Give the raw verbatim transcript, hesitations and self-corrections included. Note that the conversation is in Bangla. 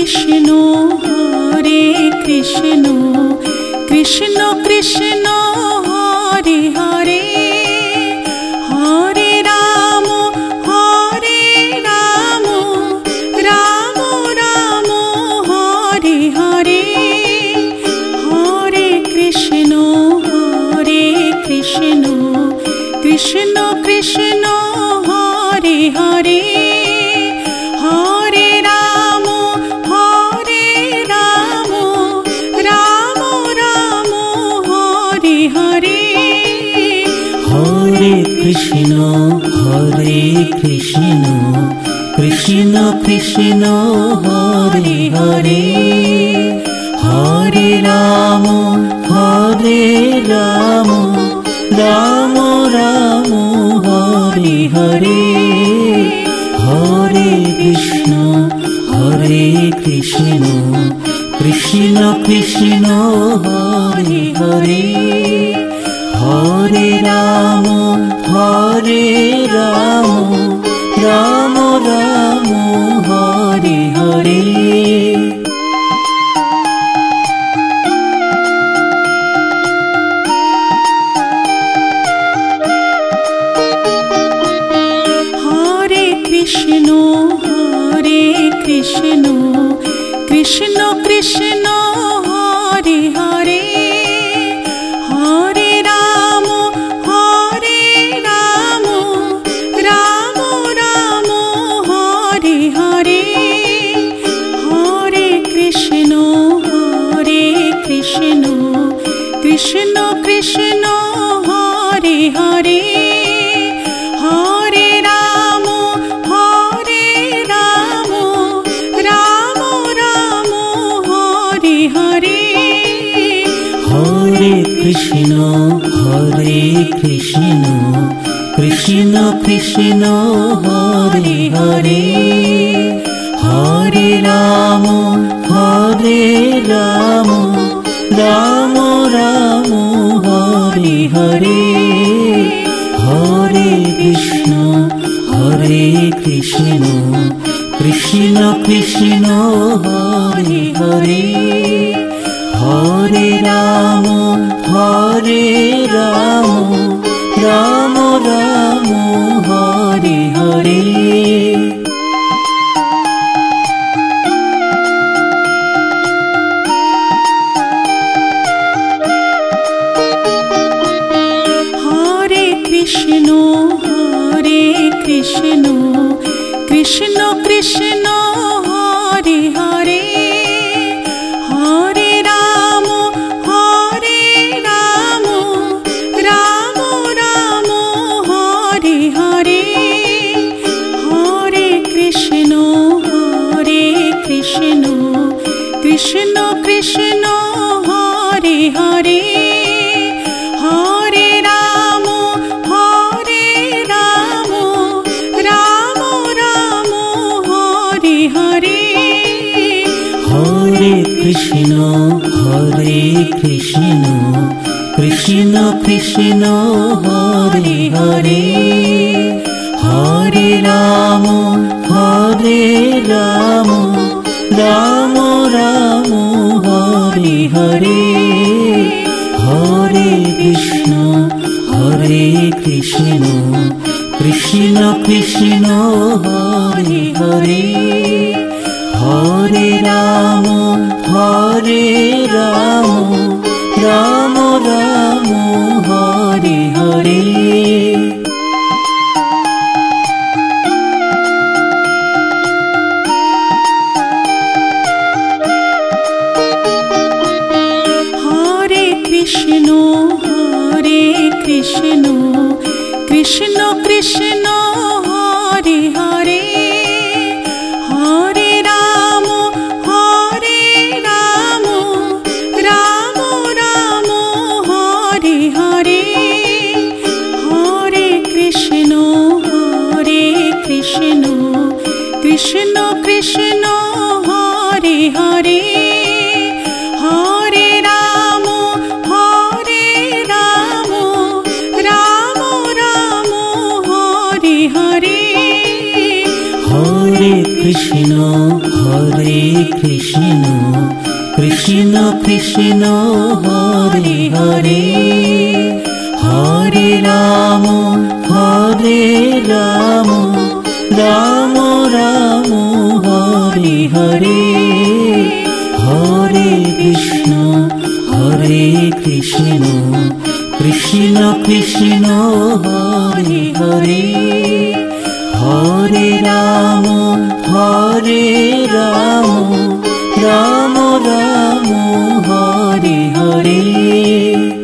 কৃষ্ণ হরে কৃষ্ণ কৃষ্ণ কৃষ্ণ হরে হরে হরে রাম হরে রাম রাম রাম হরে হরে হরে কৃষ্ণ হরে কৃষ্ণ কৃষ্ণ কৃষ্ণ হরে হরে হরে রাম হরে রাম রাম রাম হরে হরে হরে কৃষ্ণ হরে কৃষ্ণ কৃষ্ণ কৃষ্ণ হরে হরে হরে রাম হরে রাম রাম রাম হরে হরে হরে কৃষ্ণ হরে কৃষ্ণ কৃষ্ণ কৃষ্ণ হরে হরে হরে রাম হরে রাম রাম রাম হরে হরে কৃষ্ণ হরে কৃষ্ণ কৃষ্ণ কৃষ্ণ হরে হরে হরে রাম হরে রাম রাম রাম হরে হরে হরে কৃষ্ণ হরে কৃষ্ণ কৃষ্ণ কৃষ্ণ হরে হরে হরে রাম হরে রাম রাম রাম হরে হরে হরে কৃষ্ণ হরে কৃষ্ণ কৃষ্ণ কৃষ্ণ হরে হরে হরে রাম হরে রাম রাম রাম হরে হরে হরে কৃষ্ণ হরে কৃষ্ণ কৃষ্ণ কৃষ্ণ হরে হরে হরে রাম হরে রাম রাম রাম হরে হরে কৃষ্ণ হরে কৃষ্ণ কৃষ্ণ কৃষ্ণ হরে হরে হরে রাম হরে রাম রাম রাম হরে হরে হরে কৃষ্ণ হরে কৃষ্ণ কৃষ্ণ কৃষ্ণ হরে হরে হরে রাম হরে রাম রাম রাম হরে হরে হরে কৃষ্ণ হরে কৃষ্ণ কৃষ্ণ কৃষ্ণ হরে হরে হরে রাম হরে রাম রাম রাম হরে হরে হরে কৃষ্ণ হরে কৃষ্ণ কৃষ্ণ কৃষ্ণ হরে হরে হরে রাম হরে রাম রাম রাম হরে হরে কৃষ্ণ হরে কৃষ্ণ কৃষ্ণ কৃষ্ণ হরে হরে হরে রাম হরে রাম রাম রাম হরে হরে হরে কৃষ্ণ হরে কৃষ্ণ কৃষ্ণ কৃষ্ণ হরে হরে হরে রাম হরে রাম রাম রাম হরে হরে কৃষ্ণ হরে কৃষ্ণ কৃষ্ণ কৃষ্ণ হরে হরে হরে রাম হরে রাম রাম রাম হরে হরে হরে কৃষ্ণ হরে কৃষ্ণ কৃষ্ণ কৃষ্ণ হরে হরে হরে রাম হরে রাম রাম রাম হরে হরে।